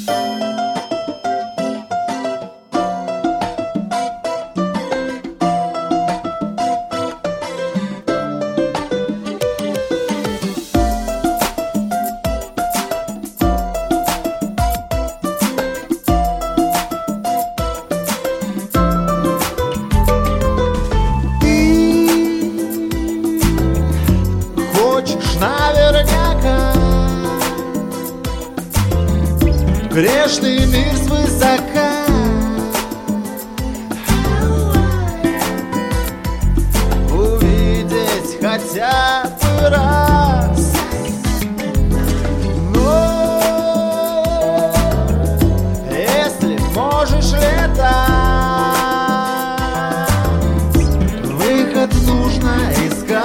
Наверняка грешный мир свысока увидеть хотя бы раз. Но если можешь летать, выход нужно искать.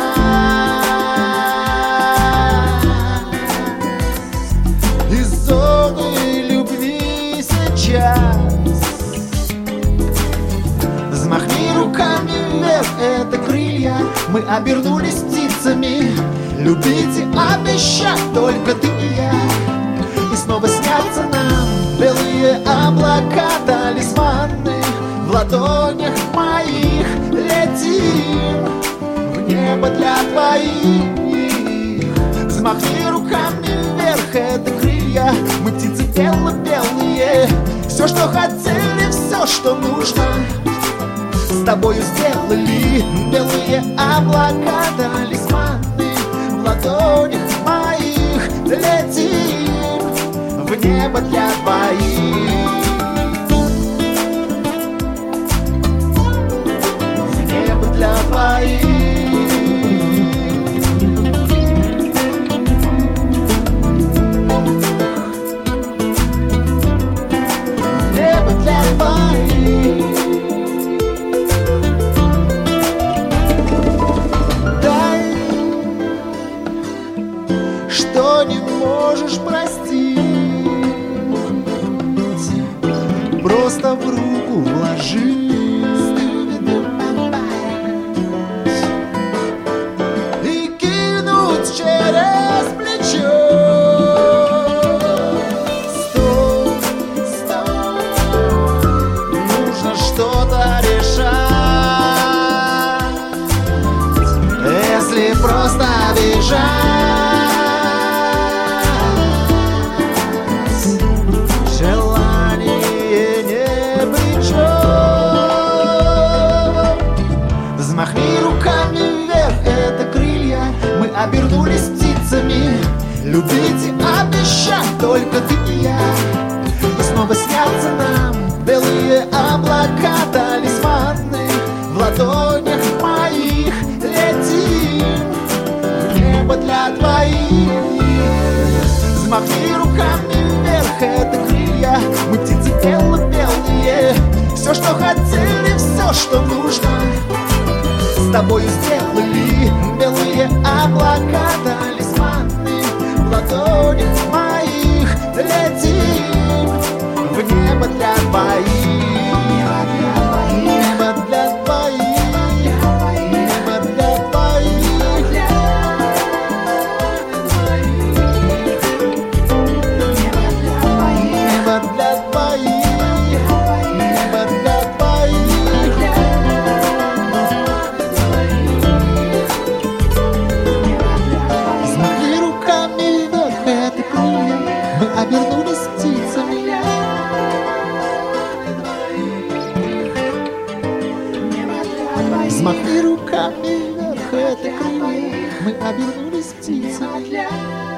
Взмахни руками вверх, это крылья. Мы обернулись птицами. Любить и обещать только ты и я. И снова снятся нам белые облака, талисманы в ладонях моих. Летим в небо для твоих. Взмахни руками вверх, это крылья. Мы птицы бело-белые. Все, что хотели, все, что нужно, с тобою сделали. Белые облака, талисманы в ладонях моих. Летим в небо для двоих. В небо для двоих. Что не можешь простить, просто в руку вложи и кинуть через плечо. Стой, стой, нужно что-то решать. Если просто бежать, взмахни руками вверх, это крылья. Мы обернулись птицами. Любить и обещать только ты и я. И снова снятся нам белые облака, талисманы в ладонях моих. Летим в небо для двоих. Взмахни руками вверх, это крылья. Мы птицы бело-белые. Все, что хотели, все, что нужно, с тобою сделали. Белые облака, талисманы в ладонях моих. Летим в небо для двоих. Небо для двоих. Небо для двоих. Небо для двоих. Небо для двоих. Взмахни руками вверх, это крылья. Мы обернулись птицами. Взмахни руками вверх, это крылья. Мы обернулись птицами.